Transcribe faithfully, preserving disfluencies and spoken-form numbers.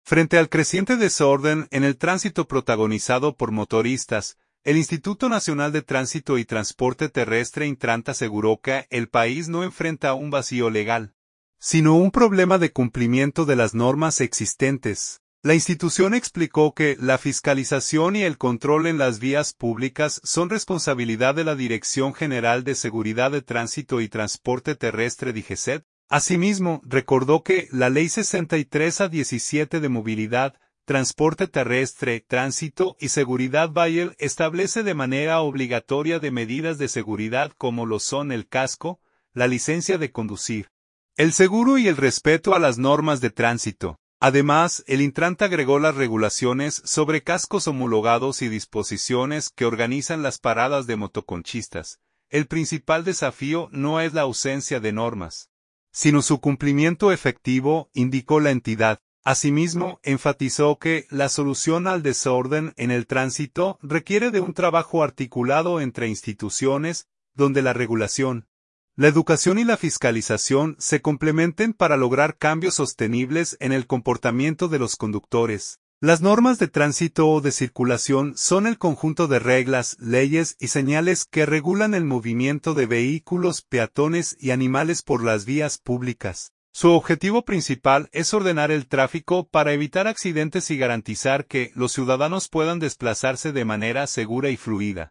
Frente al creciente desorden en el tránsito protagonizado por motoristas, el Instituto Nacional de Tránsito y Transporte Terrestre Intranta aseguró que el país no enfrenta un vacío legal, sino un problema de cumplimiento de las normas existentes. La institución explicó que la fiscalización y el control en las vías públicas son responsabilidad de la Dirección General de Seguridad de Tránsito y Transporte Terrestre DIGESET. Asimismo, recordó que la Ley sesenta y tres A diecisiete de Movilidad, Transporte Terrestre, Tránsito y Seguridad Vial establece de manera obligatoria de medidas de seguridad como lo son el casco, la licencia de conducir, el seguro y el respeto a las normas de tránsito. Además, el Intranta agregó las regulaciones sobre cascos homologados y disposiciones que organizan las paradas de motoconchistas. El principal desafío no es la ausencia de normas, sino su cumplimiento efectivo, indicó la entidad. Asimismo, enfatizó que la solución al desorden en el tránsito requiere de un trabajo articulado entre instituciones, donde la regulación, la educación y la fiscalización se complementen para lograr cambios sostenibles en el comportamiento de los conductores. Las normas de tránsito o de circulación son el conjunto de reglas, leyes y señales que regulan el movimiento de vehículos, peatones y animales por las vías públicas. Su objetivo principal es ordenar el tráfico para evitar accidentes y garantizar que los ciudadanos puedan desplazarse de manera segura y fluida.